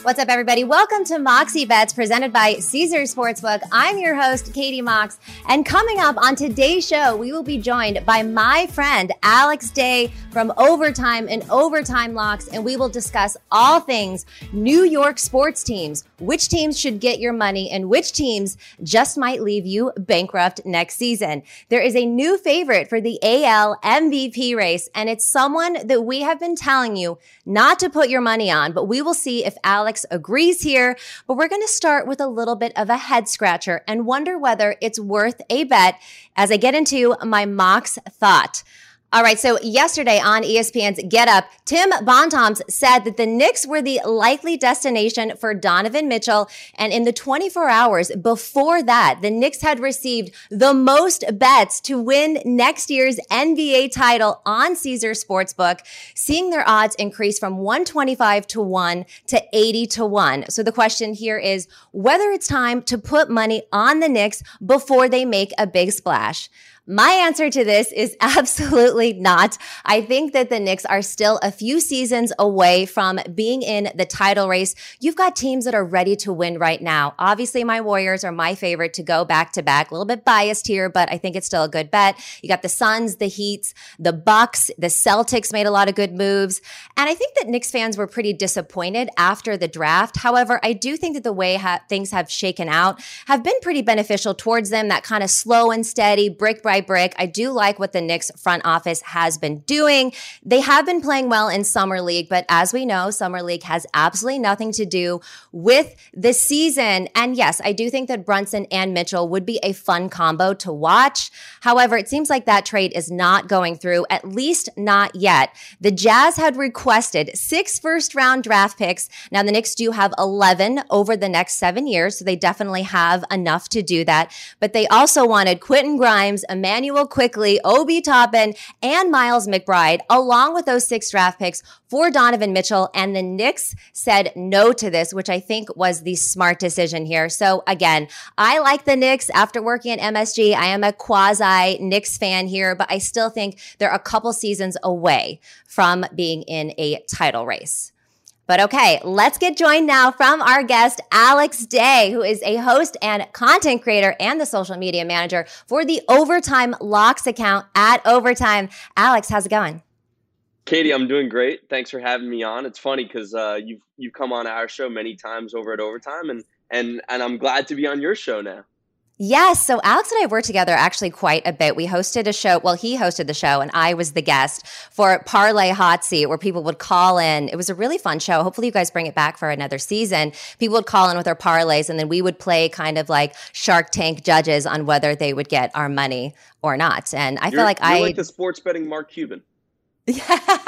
What's up, everybody? Welcome to Moxie Bets presented by Caesars Sportsbook. I'm your host, Katie Mox. And coming up on today's show, we will be joined by my friend, Alex Day from Overtime and Overtime Locks. And we will discuss all things New York sports teams, which teams should get your money and which teams just might leave you bankrupt next season. There is a new favorite for the AL MVP race, and it's someone that we have been telling you not to put your money on, but we will see if Alex agrees here. But we're going to start with a little bit of a head scratcher and wonder whether it's worth a bet as I get into my Mox thought. All right, so yesterday on ESPN's Get Up, Tim Bontemps said that the Knicks were the likely destination for Donovan Mitchell. And in the 24 hours before that, the Knicks had received the most bets to win next year's NBA title on Caesars Sportsbook, seeing their odds increase from 125 to 1 to 80 to 1. So the question here is whether it's time to put money on the Knicks before they make a big splash. My answer to this is absolutely not. I think that the Knicks are still a few seasons away from being in the title race. You've got teams that are ready to win right now. Obviously, my Warriors are my favorite to go back to back. A little bit biased here, but I think it's still a good bet. You got the Suns, the Heats, the Bucks, the Celtics made a lot of good moves. And I think that Knicks fans were pretty disappointed after the draft. However, I do think that the way things have shaken out have been pretty beneficial towards them, that kind of slow and steady, brick by brick. I do like what the Knicks front office has been doing. They have been playing well in Summer League, but as we know, Summer League has absolutely nothing to do with the season. And yes, I do think that Brunson and Mitchell would be a fun combo to watch. However, it seems like that trade is not going through, at least not yet. The Jazz had requested 6 first-round draft picks. Now, the Knicks do have 11 over the next 7 years, so they definitely have enough to do that. But they also wanted Quentin Grimes, Emmanuel Quickley, Obi Toppin, and Miles McBride, along with those 6 draft picks for Donovan Mitchell. And the Knicks said no to this, which I think was the smart decision here. So again, I like the Knicks. After working at MSG, I am a quasi Knicks fan here, but I still think they're a couple seasons away from being in a title race. But okay, let's get joined now from our guest, Alex Day, who is a host and content creator and the social media manager for the Overtime Locks account at Overtime. Alex, how's it going? Katie, I'm doing great. Thanks for having me on. It's funny because you've come on our show many times over at Overtime, and I'm glad to be on your show now. Yes. So Alex and I worked together actually quite a bit. We hosted a show. Well, he hosted the show and I was the guest for Parlay Hot Seat, where people would call in. It was a really fun show. Hopefully you guys bring it back for another season. People would call in with their parlays and then we would play kind of like Shark Tank judges on whether they would get our money or not. And I feel like you're like the sports betting Mark Cuban. Yeah,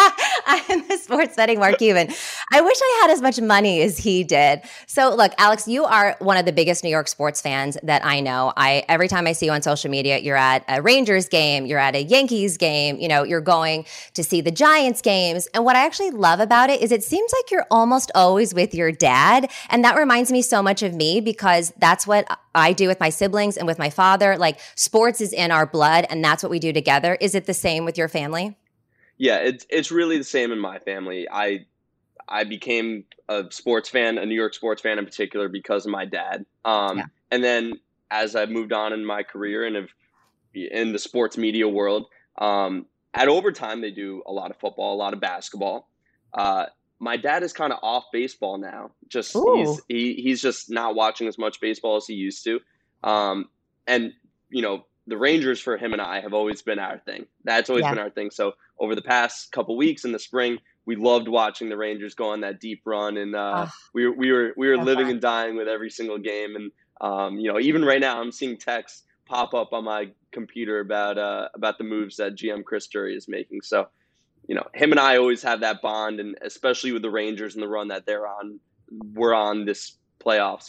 I am the sports betting Mark Cuban. I wish I had as much money as he did. So look, Alex, you are one of the biggest New York sports fans that I know. Every time I see you on social media, you're at a Rangers game, you're at a Yankees game, you're going to see the Giants games. And what I actually love about it is it seems like you're almost always with your dad. And that reminds me so much of me because that's what I do with my siblings and with my father. Like sports is in our blood and that's what we do together. Is it the same with your family? Yeah, it's really the same in my family. I became a sports fan, a New York sports fan in particular, because of my dad. And then as I've moved on in my career and in the sports media world, at Overtime they do a lot of football, a lot of basketball. My dad is kind of off baseball now. He's just not watching as much baseball as he used to. And the Rangers for him and I have always been our thing. That's always been our thing. So over the past couple weeks in the spring, we loved watching the Rangers go on that deep run, and we were living and dying with every single game. And even right now, I'm seeing texts pop up on my computer about the moves that GM Chris Drury is making. So him and I always have that bond, and especially with the Rangers and the run that we're on this playoffs.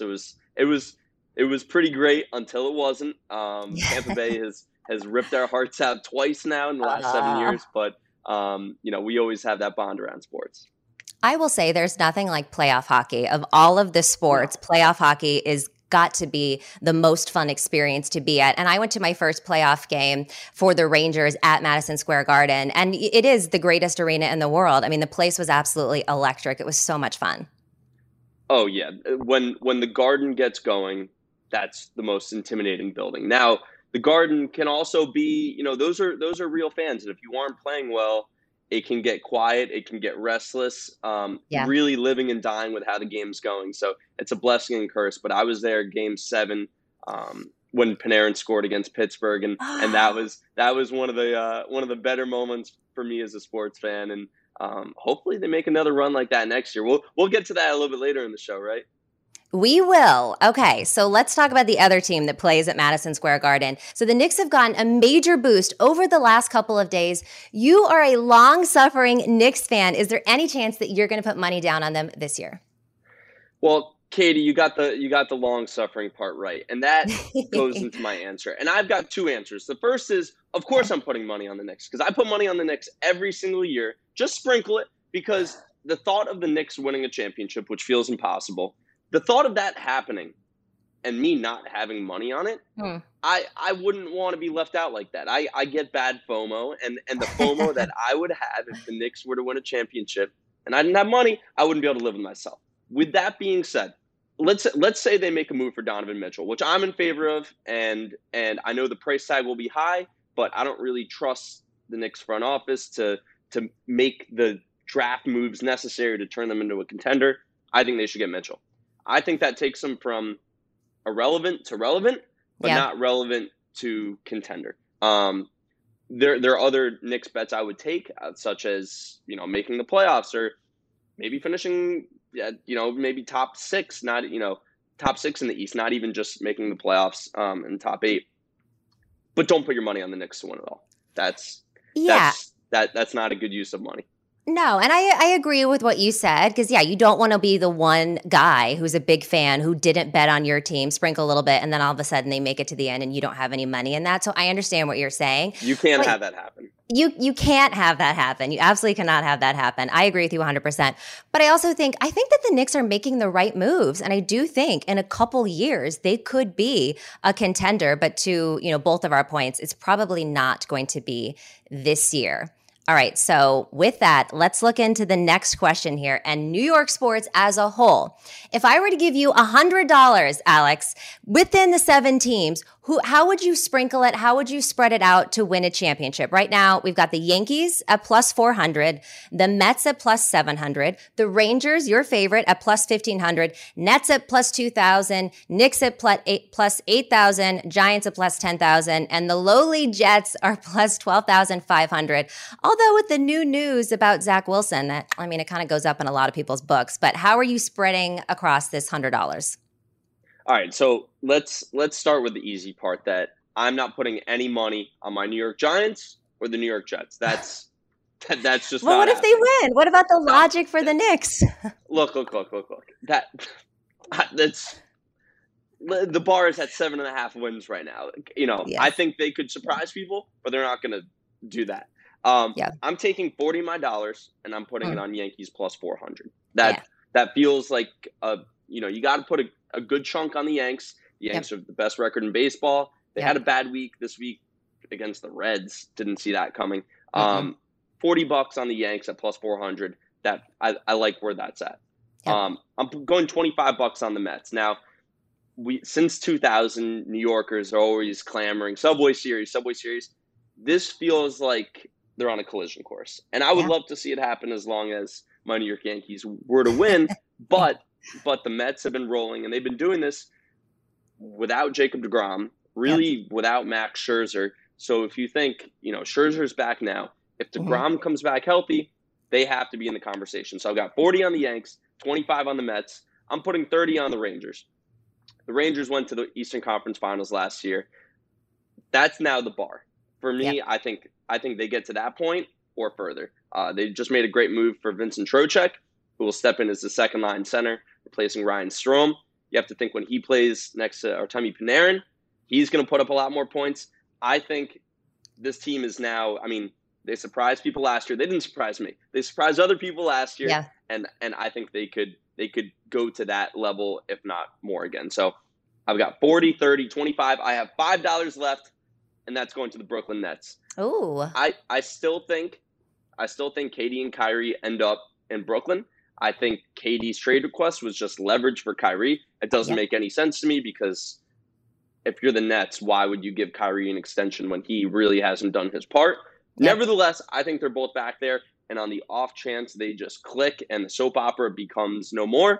It was pretty great until it wasn't. Tampa Bay has ripped our hearts out twice now in the last 7 years, but we always have that bond around sports. I will say there's nothing like playoff hockey. Of all of the sports, playoff hockey is got to be the most fun experience to be at. And I went to my first playoff game for the Rangers at Madison Square Garden, and it is the greatest arena in the world. I mean, the place was absolutely electric. It was so much fun. Oh yeah, when the Garden gets going, that's the most intimidating building. Now, the Garden can also be, those are real fans, and if you aren't playing well, it can get quiet, it can get restless, Yeah. really living and dying with how the game's going. So it's a blessing and curse. But I was there Game 7 when Panarin scored against Pittsburgh, and that was one of the better moments for me as a sports fan, and hopefully they make another run like that next year. We'll get to that a little bit later in the show, right? We will. Okay, so let's talk about the other team that plays at Madison Square Garden. So the Knicks have gotten a major boost over the last couple of days. You are a long-suffering Knicks fan. Is there any chance that you're going to put money down on them this year? Well, Katie, you got the long suffering part right, and that goes into my answer. And I've got two answers. The first is, of course, I'm putting money on the Knicks because I put money on the Knicks every single year. Just sprinkle it because the thought of the Knicks winning a championship, which feels impossible, the thought of that happening and me not having money on it, I wouldn't want to be left out like that. I get bad FOMO, and the FOMO that I would have if the Knicks were to win a championship and I didn't have money, I wouldn't be able to live with myself. With that being said, let's say they make a move for Donovan Mitchell, which I'm in favor of, and I know the price tag will be high, but I don't really trust the Knicks front office to make the draft moves necessary to turn them into a contender. I think they should get Mitchell. I think that takes them from irrelevant to relevant, but not relevant to contender. There are other Knicks bets I would take, such as making the playoffs or maybe finishing, maybe top six, not top six in the East, not even just making the playoffs in top 8. But don't put your money on the Knicks to win it all. That's not a good use of money. No, and I agree with what you said because, you don't want to be the one guy who's a big fan who didn't bet on your team, sprinkle a little bit, and then all of a sudden they make it to the end and you don't have any money in that. So I understand what you're saying. You can't have that happen. You can't have that happen. You absolutely cannot have that happen. I agree with you 100%. But I also think that the Knicks are making the right moves. And I do think in a couple years they could be a contender. But to, both of our points, it's probably not going to be this year. All right, so with that, let's look into the next question here and New York sports as a whole. If I were to give you $100, Alex, within the 7 teams, how would you sprinkle it? How would you spread it out to win a championship? Right now, we've got the Yankees at plus 400, the Mets at plus 700, the Rangers, your favorite, at plus 1,500, Nets at plus 2,000, Knicks at plus 8,000, Giants at plus 10,000, and the lowly Jets are plus 12,500. Although with the new news about Zach Wilson, it kind of goes up in a lot of people's books. But how are you spreading across this $100? All right, so let's start with the easy part. That I'm not putting any money on my New York Giants or the New York Jets. That's just. Well, what if they win? What about the logic for the Knicks? Look. That's the bar is at 7.5 wins right now. I think they could surprise people, but they're not going to do that. I'm taking 40 of my dollars and I'm putting it on Yankees plus 400. That feels like you got to put a good chunk on the Yanks. The Yanks are the best record in baseball. They had a bad week this week against the Reds. Didn't see that coming. $40 on the Yanks at plus 400. That I like where that's at. I'm going $25 on the Mets. Now, since 2000, New Yorkers are always clamoring Subway Series. This feels like they're on a collision course, and I would love to see it happen as long as my New York Yankees were to win. But the Mets have been rolling, and they've been doing this without Jacob deGrom, really without Max Scherzer. So if you think, Scherzer's back now, if deGrom comes back healthy, they have to be in the conversation. So I've got 40 on the Yanks, 25 on the Mets. I'm putting 30 on the Rangers. The Rangers went to the Eastern Conference Finals last year. That's now the bar. For me, I think they get to that point or further. They just made a great move for Vincent Trocheck, who will step in as the second-line center, replacing Ryan Strome. You have to think when he plays next to Artemi Panarin, he's going to put up a lot more points. I think this team is now, they surprised people last year. They didn't surprise me. They surprised other people last year, and I think they could go to that level, if not more again. So I've got 40, 30, 25. I have $5 left, and that's going to the Brooklyn Nets. Oh, I still think Katie and Kyrie end up in Brooklyn. I think KD's trade request was just leverage for Kyrie. It doesn't make any sense to me because if you're the Nets, why would you give Kyrie an extension when he really hasn't done his part? Nevertheless, I think they're both back there. And on the off chance they just click and the soap opera becomes no more,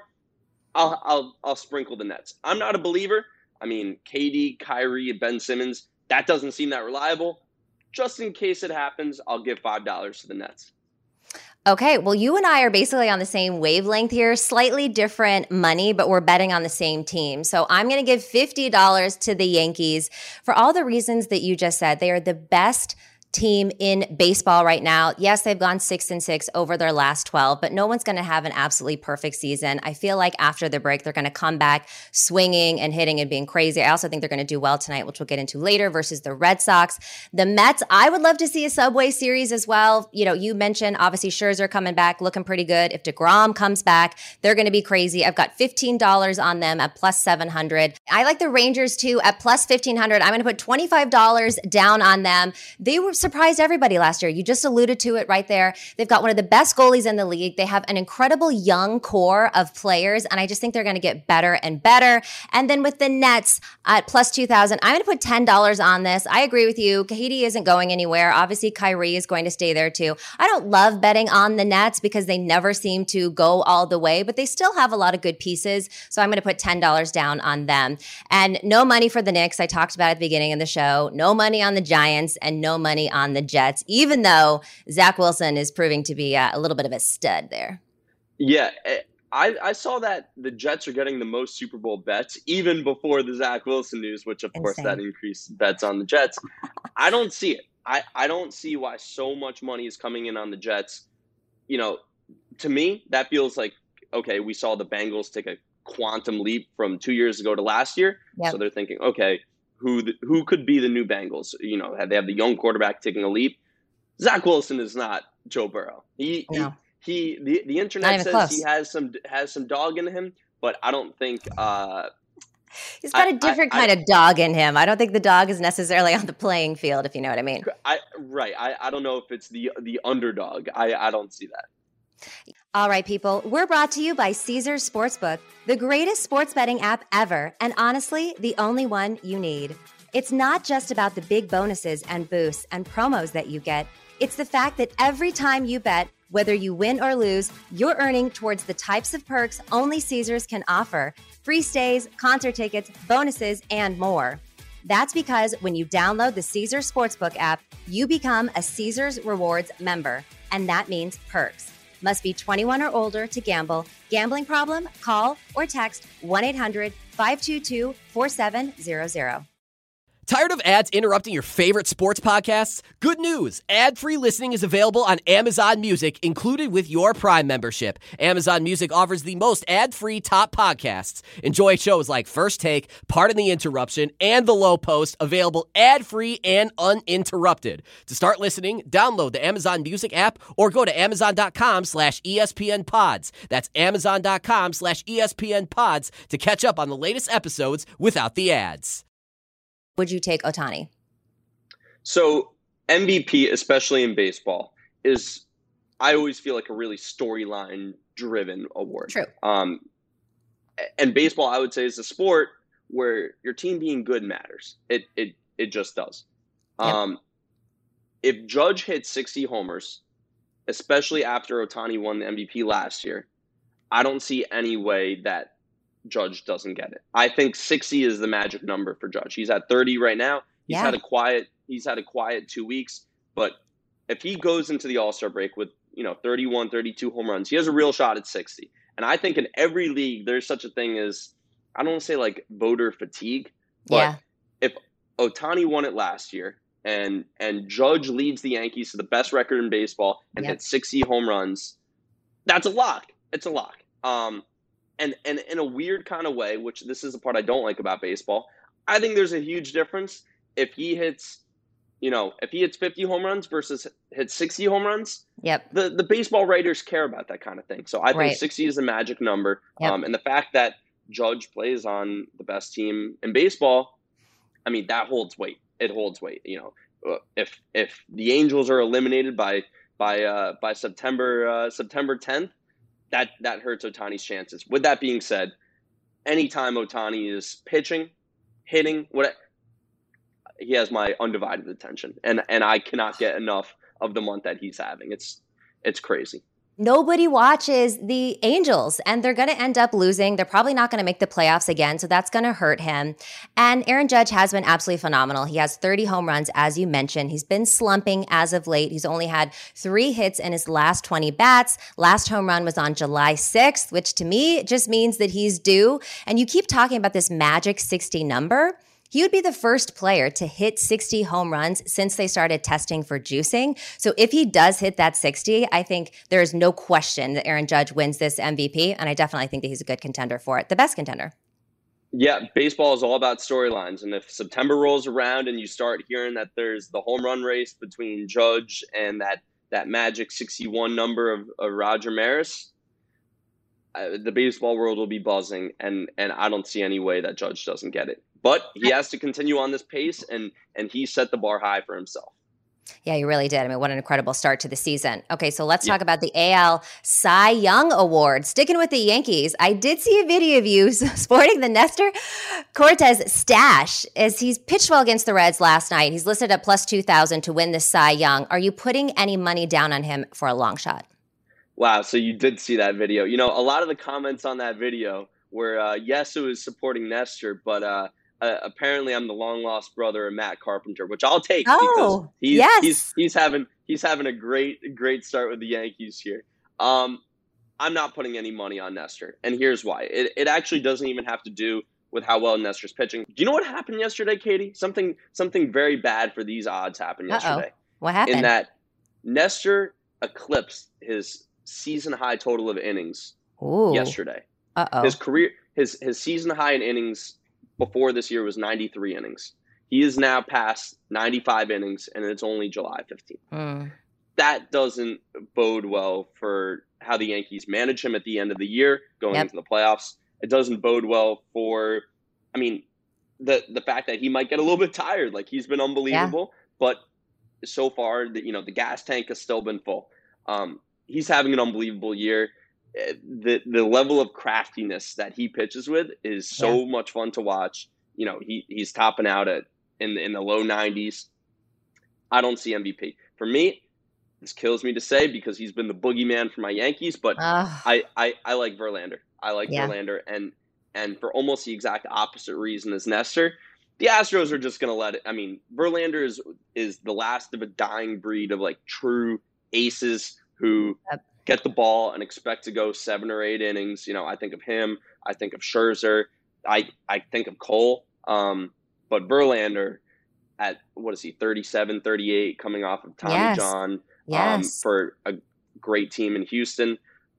I'll sprinkle the Nets. I'm not a believer. I mean, KD, Kyrie, Ben Simmons, that doesn't seem that reliable. Just in case it happens, I'll give $5 to the Nets. Okay, well, you and I are basically on the same wavelength here, slightly different money, but we're betting on the same team. So I'm going to give $50 to the Yankees for all the reasons that you just said. They are the best team in baseball right now. Yes, they've gone 6-6 over their last 12, but no one's going to have an absolutely perfect season. I feel like after the break, they're going to come back swinging and hitting and being crazy. I also think they're going to do well tonight, which we'll get into later, versus the Red Sox. The Mets, I would love to see a Subway Series as well. You know, you mentioned obviously Scherzer coming back, looking pretty good. If DeGrom comes back, they're going to be crazy. I've got $15 on them at plus 700. I like the Rangers too at plus 1,500. I'm going to put $25 down on them. They were surprised everybody last year. You just alluded to it right there. They've got one of the best goalies in the league. They have an incredible young core of players, and I just think they're going to get better and better. And then with the Nets at plus 2,000, I'm going to put $10 on this. I agree with you. KD isn't going anywhere. Obviously, Kyrie is going to stay there too. I don't love betting on the Nets because they never seem to go all the way, but they still have a lot of good pieces. So I'm going to put $10 down on them. And no money for the Knicks. I talked about at the beginning of the show. No money on the Giants and no money on the Jets, even though Zach Wilson is proving to be a little bit of a stud there. Yeah, I saw that the Jets are getting the most Super Bowl bets even before the Zach Wilson news, which of course that increased bets on the Jets. I don't see it. I don't see why so much money is coming in on the Jets. You know, to me, that feels like, okay, we saw the Bengals take a quantum leap from 2 years ago to last year. Yep. So they're thinking, okay, who could be the new Bengals? You know, they have the young quarterback taking a leap. Zach Wilson is not Joe Burrow. The internet says close. He has some dog in him, but I don't think he's got a different kind of dog in him. I don't think the dog is necessarily on the playing field, if you know what I mean. I don't know if it's the underdog. I don't see that. All right, people, we're brought to you by Caesars Sportsbook, the greatest sports betting app ever, and honestly, the only one you need. It's not just about the big bonuses and boosts and promos that you get. It's the fact that every time you bet, whether you win or lose, you're earning towards the types of perks only Caesars can offer. Free stays, concert tickets, bonuses, and more. That's because when you download the Caesars Sportsbook app, you become a Caesars Rewards member, and that means perks. Must be 21 or older to gamble. Gambling problem? Call or text 1-800-522-4700. Tired of ads interrupting your favorite sports podcasts? Good news! Ad-free listening is available on Amazon Music, included with your Prime membership. Amazon Music offers the most ad-free top podcasts. Enjoy shows like First Take, Pardon the Interruption, and The Low Post, available ad-free and uninterrupted. To start listening, download the Amazon Music app or go to amazon.com/ESPN Pods. That's amazon.com/ESPN Pods to catch up on the latest episodes without the ads. Would you take Ohtani? So MVP, especially in baseball, is, I always feel like, a really storyline driven award. True. And baseball, I would say, is a sport where your team being good matters. It just does. Yep. If Judge hit 60 homers, especially after Ohtani won the MVP last year, I don't see any way that Judge doesn't get it. I think 60 is the magic number for Judge. He's at 30 right now. He's had a quiet 2 weeks, but if he goes into the All-Star break with, 31, 32 home runs, he has a real shot at 60. And I think in every league there's such a thing as, I don't want to say like voter fatigue, but if Ohtani won it last year and Judge leads the Yankees to the best record in baseball and hits 60 home runs, that's a lock. It's a lock. And in a weird kind of way, which this is the part I don't like about baseball, I think there's a huge difference if he hits, if he hits 50 home runs versus hits 60 home runs. Yep. The baseball writers care about that kind of thing. So I think 60 is a magic number. Yep. And the fact that Judge plays on the best team in baseball, I mean, that holds weight. It holds weight. If the Angels are eliminated by September 10th, that hurts Ohtani's chances. With that being said, anytime Ohtani is pitching, hitting, he has my undivided attention, and I cannot get enough of the month that he's having. It's crazy. Nobody watches the Angels, and they're going to end up losing. They're probably not going to make the playoffs again, so that's going to hurt him. And Aaron Judge has been absolutely phenomenal. He has 30 home runs, as you mentioned. He's been slumping as of late. He's only had 3 hits in his last 20 bats. Last home run was on July 6th, which to me just means that he's due. And you keep talking about this magic 60 number. He would be the first player to hit 60 home runs since they started testing for juicing. So if he does hit that 60, I think there is no question that Aaron Judge wins this MVP, and I definitely think that he's a good contender for it, the best contender. Yeah, baseball is all about storylines, and if September rolls around and you start hearing that there's the home run race between Judge and that magic 61 number of Roger Maris, the baseball world will be buzzing, and I don't see any way that Judge doesn't get it. But he has to continue on this pace, and he set the bar high for himself. Yeah, you really did. I mean, what an incredible start to the season. Okay, so let's talk about the AL Cy Young Award. Sticking with the Yankees, I did see a video of you sporting the Nestor Cortes stash as he's pitched well against the Reds last night. He's listed at plus 2,000 to win the Cy Young. Are you putting any money down on him for a long shot? Wow, so you did see that video. You know, a lot of the comments on that video were, yes, it was supporting Nestor, but apparently I'm the long-lost brother of Matt Carpenter, which I'll take because he's having a great start with the Yankees here. I'm not putting any money on Nestor, and here's why. It actually doesn't even have to do with how well Nestor's pitching. Do you know what happened yesterday, Katie? Something very bad for these odds happened yesterday. What happened? In that Nestor eclipsed his season-high total of innings yesterday. His season high in innings before this year was 93 innings. He is now past 95 innings, and it's only July 15th. That doesn't bode well for how the Yankees manage him at the end of the year going into the playoffs. It doesn't bode well for, I mean, the fact that he might get a little bit tired. Like, he's been unbelievable, but so far, the gas tank has still been full. He's having an unbelievable year. The level of craftiness that he pitches with is so much fun to watch. You know, he's topping out in the low 90s. I don't see MVP. For me, this kills me to say because he's been the boogeyman for my Yankees, but I like Verlander. I like Verlander, and for almost the exact opposite reason as Nestor. The Astros are just going to let it. I mean, Verlander is the last of a dying breed of like true aces who get the ball and expect to go 7 or 8 innings. You know, I think of him. I think of Scherzer. I think of Cole. But Verlander at, 37, 38, coming off of Tommy John for a great team in Houston.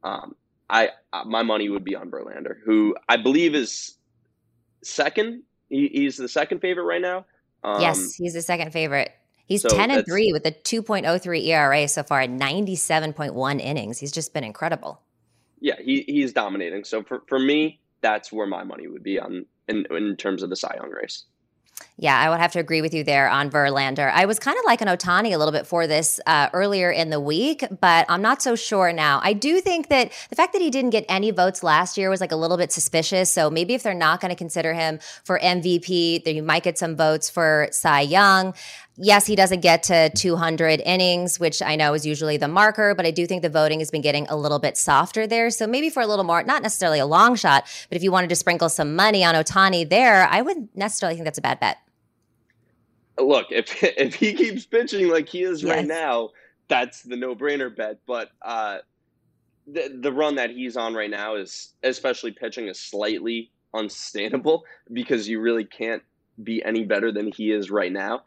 My money would be on Verlander, who I believe is second. He's the second favorite right now. Yes, he's the second favorite. He's 10-3 with a 2.03 ERA so far at 97.1 innings. He's just been incredible. Yeah, he's dominating. So for me, that's where my money would be on in terms of the Cy Young race. Yeah, I would have to agree with you there on Verlander. I was kind of like an Ohtani a little bit for this earlier in the week, but I'm not so sure now. I do think that the fact that he didn't get any votes last year was like a little bit suspicious. So maybe if they're not going to consider him for MVP, then you might get some votes for Cy Young. Yes, he doesn't get to 200 innings, which I know is usually the marker, but I do think the voting has been getting a little bit softer there. So maybe for a little more, not necessarily a long shot, but if you wanted to sprinkle some money on Ohtani there, I wouldn't necessarily think that's a bad bet. Look, if he keeps pitching like he is right now, that's the no-brainer bet. But the run that he's on right now is, especially pitching, is slightly unsustainable because you really can't be any better than he is right now.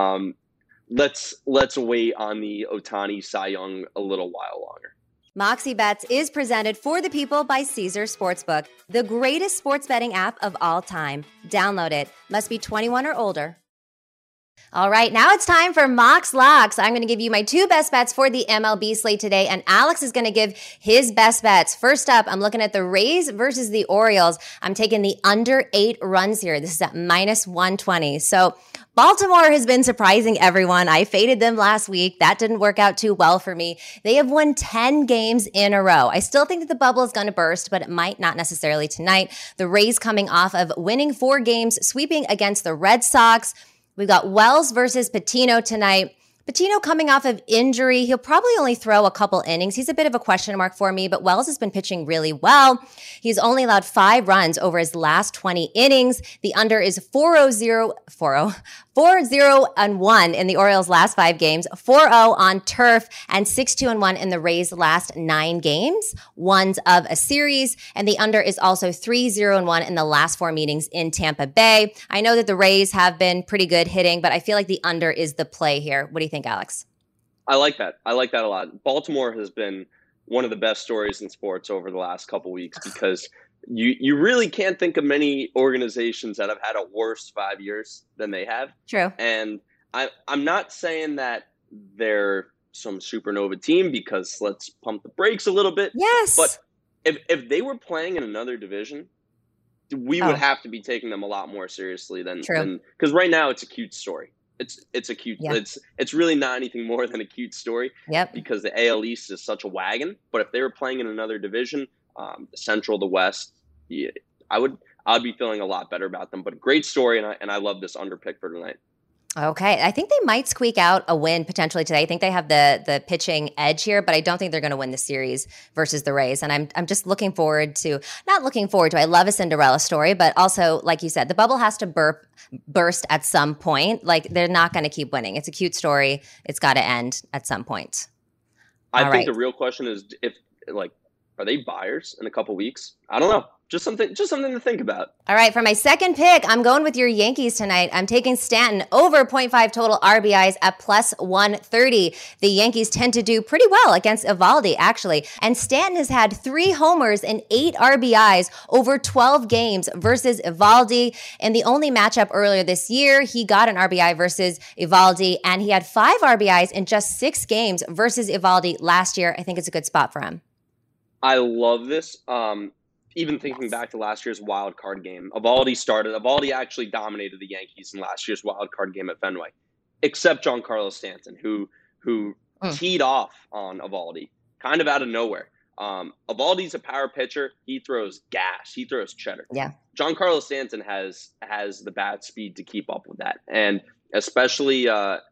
Let's wait on the Ohtani Cy Young a little while longer. Moxie Bets is presented for the people by Caesars Sportsbook, the greatest sports betting app of all time. Download it. Must be 21 or older. All right, now it's time for Mox Locks. I'm going to give you my two best bets for the MLB slate today, and Alex is going to give his best bets. First up, I'm looking at the Rays versus the Orioles. I'm taking the under 8 runs here. This is at -120. So Baltimore has been surprising everyone. I faded them last week. That didn't work out too well for me. They have won 10 games in a row. I still think that the bubble is going to burst, but it might not necessarily tonight. The Rays coming off of winning 4 games, sweeping against the Red Sox. We've got Wells versus Patino tonight. Patino coming off of injury. He'll probably only throw a couple innings. He's a bit of a question mark for me, but Wells has been pitching really well. He's only allowed 5 runs over his last 20 innings. The under is 4-0-1 in the Orioles' last 5 games, 4-0 on turf, and 6-2-1 in the Rays' last 9 games, ones of a series. And the under is also 3-0-1 in the last 4 meetings in Tampa Bay. I know that the Rays have been pretty good hitting, but I feel like the under is the play here. What do you think, Alex? I like that. I like that a lot. Baltimore has been one of the best stories in sports over the last couple weeks because you really can't think of many organizations that have had a worse 5 years than they have. True. And I'm not saying that they're some supernova team because let's pump the brakes a little bit. Yes. But if they were playing in another division, we would have to be taking them a lot more seriously than because right now it's a cute story. It's a cute. Yeah. It's really not anything more than a cute story. Yep. Because the AL East is such a wagon. But if they were playing in another division, the Central, the West, yeah, I'd be feeling a lot better about them. But great story, and I love this under pick for tonight. Okay, I think they might squeak out a win potentially today. I think they have the pitching edge here, but I don't think they're going to win the series versus the Rays. And I'm just not looking forward to. I love a Cinderella story, but also, like you said, the bubble has to burst at some point. Like they're not going to keep winning. It's a cute story. It's got to end at some point. I think the real question is are they buyers in a couple weeks? I don't know. Just something to think about. All right, for my second pick, I'm going with your Yankees tonight. I'm taking Stanton over 0.5 total RBIs at +130. The Yankees tend to do pretty well against Eovaldi, actually. And Stanton has had 3 homers and 8 RBIs over 12 games versus Eovaldi. In the only matchup earlier this year, he got an RBI versus Eovaldi, and he had 5 RBIs in just 6 games versus Eovaldi last year. I think it's a good spot for him. I love this. Even thinking back to last year's wild card game, Eovaldi actually dominated the Yankees in last year's wild card game at Fenway, except Giancarlo Stanton, who teed off on Eovaldi kind of out of nowhere. Eovaldi's a power pitcher. He throws gas. He throws cheddar. Yeah. Giancarlo Stanton has the bat speed to keep up with that, and especially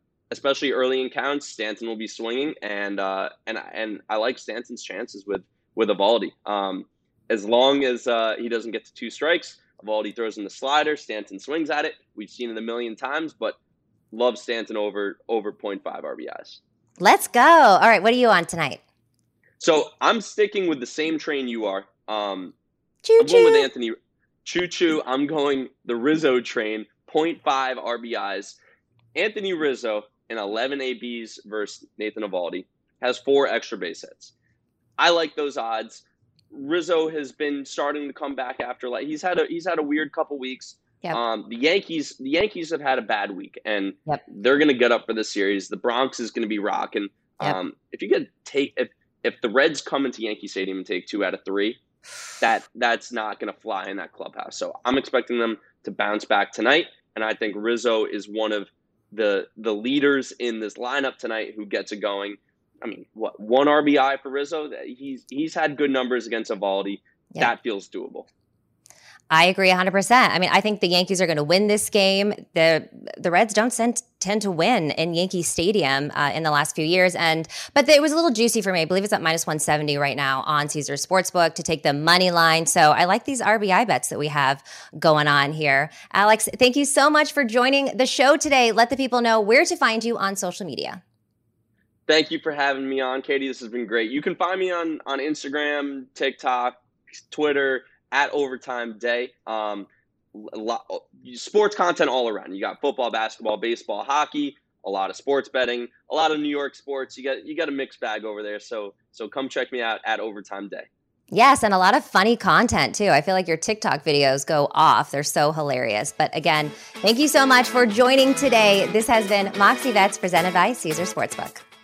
early in counts, Stanton will be swinging, and I like Stanton's chances with Eovaldi. As long as he doesn't get to 2 strikes, Eovaldi throws in the slider, Stanton swings at it. We've seen it a million times, but love Stanton over 0.5 RBIs. Let's go. All right, what are you on tonight? So I'm sticking with the same train you are. Choo-choo. I'm going with Anthony. Choo-choo. I'm going the Rizzo train, 0.5 RBIs. Anthony Rizzo in 11 ABs versus Nathan Eovaldi has 4 extra base hits. I like those odds. Rizzo has been starting to come back after he's had a weird couple weeks. Yep. The Yankees have had a bad week, and they're going to get up for the series. The Bronx is going to be rocking. Yep. If the Reds come into Yankee Stadium and take 2 out of 3, that's not going to fly in that clubhouse. So I'm expecting them to bounce back tonight, and I think Rizzo is one of the leaders in this lineup tonight who gets it going. I mean, 1 RBI for Rizzo? He's had good numbers against Eovaldi. Yep. That feels doable. I agree 100%. I mean, I think the Yankees are going to win this game. The Reds don't tend to win in Yankee Stadium in the last few years. But it was a little juicy for me. I believe it's at -170 right now on Caesars Sportsbook to take the money line. So I like these RBI bets that we have going on here. Alex, thank you so much for joining the show today. Let the people know where to find you on social media. Thank you for having me on, Katie. This has been great. You can find me on Instagram, TikTok, Twitter, at Overtime Day. Sports content all around. You got football, basketball, baseball, hockey, a lot of sports betting, a lot of New York sports. You got a mixed bag over there. So come check me out at Overtime Day. Yes, and a lot of funny content too. I feel like your TikTok videos go off. They're so hilarious. But again, thank you so much for joining today. This has been Moxie Bets presented by Caesars Sportsbook.